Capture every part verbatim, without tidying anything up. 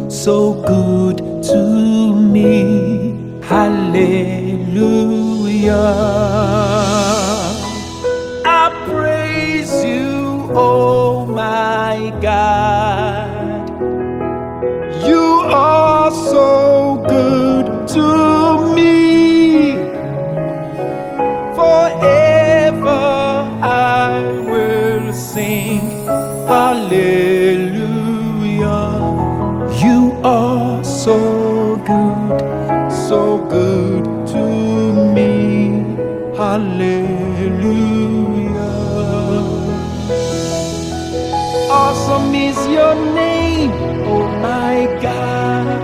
so good to me. Hallelujah. I praise you, oh my God. You are so good to me. Forever I will sing hallelujah. You are so good, so good to me. Hallelujah. Awesome is your name, oh my God.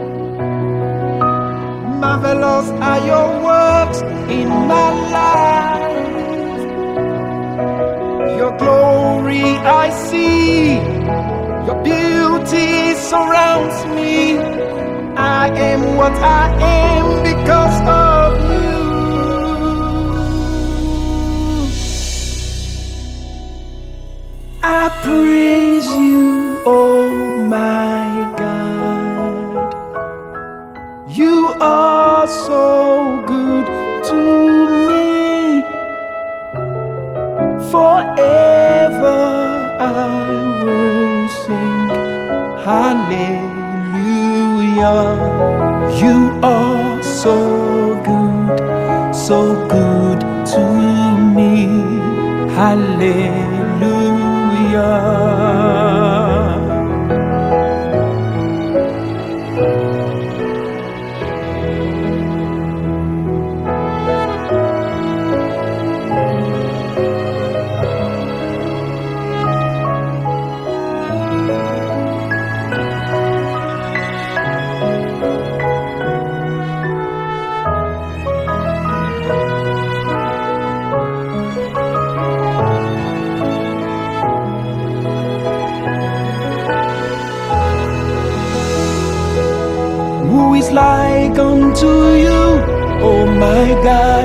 Marvelous are your works in my life. Your glory I see, your beauty surrounds me. I am what I am because of you. I praise you, oh my God. You are so good to me. Forever I will sing hallelujah. You are so good, so good to me. Hallelujah. Who is like unto you, oh my God?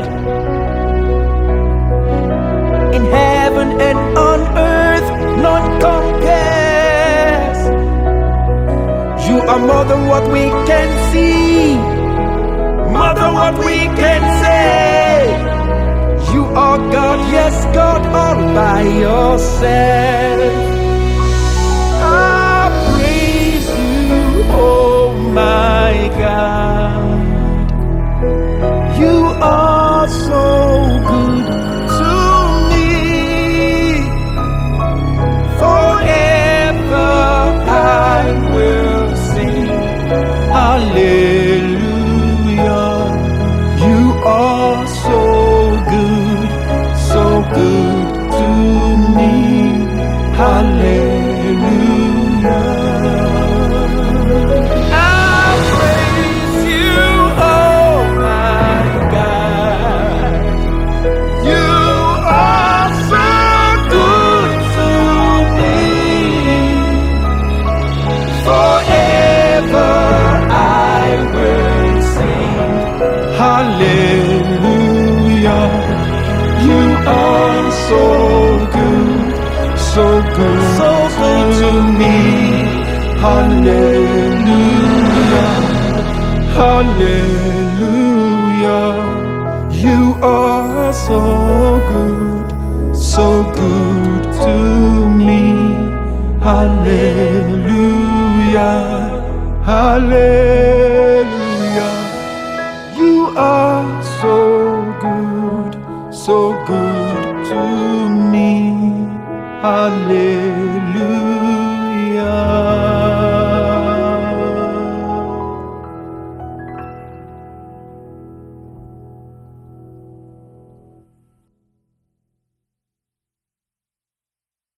In heaven and on earth, none compares. You are more than what we can see, more than what we can say. You are God, yes, God, all by yourself. I praise you, oh my God. You are so good to me. Forever I will sing hallelujah. You are so good, so good to me. Hallelujah. Hallelujah. You are so good, so good, so good to me. Hallelujah. Hallelujah. You are so good, so good to me. Hallelujah. Hallelujah. You are so good, so good to me. Hallelujah.